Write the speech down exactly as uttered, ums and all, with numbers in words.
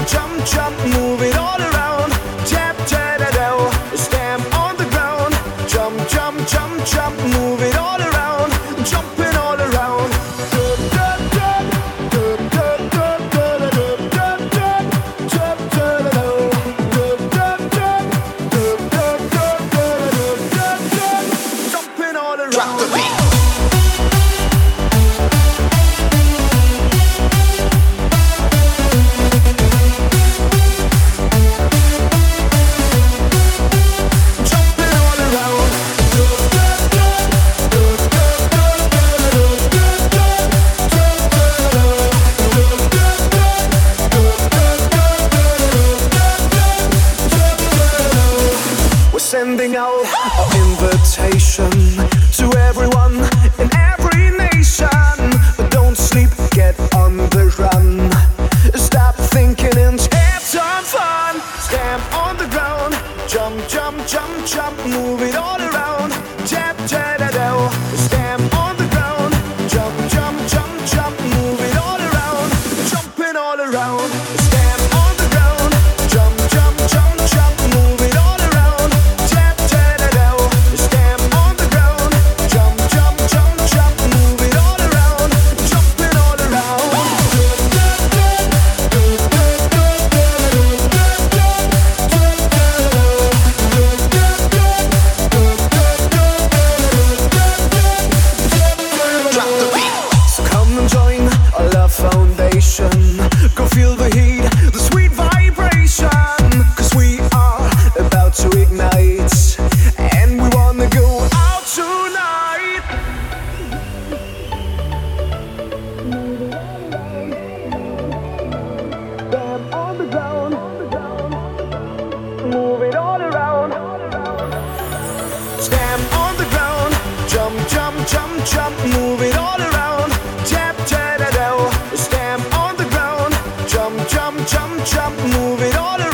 jump, jump, move it all around. Tap, tap, da, da, stamp on the ground. Jump, jump, jump, jump, move it all around. Jumping all around. Jumping all around. Drop the beat. Sending out our invitation to everyone in every nation. But don't sleep, get on the run. Stop thinking and have some fun. Stamp on the ground. Jump, jump, jump, jump. Move it all around. Tap, tap, da, da. Stamp on the ground. Jump, jump, jump, jump. Move it all around. Jumping all around. Stamp on the ground. Jump, jump, jump, jump. Move it all around. Foundation, go feel the heat, the sweet vibration. Cause we are about to ignite, and we wanna go out tonight. Stamp on the ground, move it all around. Stamp on the ground, jump, jump, jump, jump, move it all around. Tap, tap, da, da. Stamp on the ground, jump, jump, jump, jump, move it all around.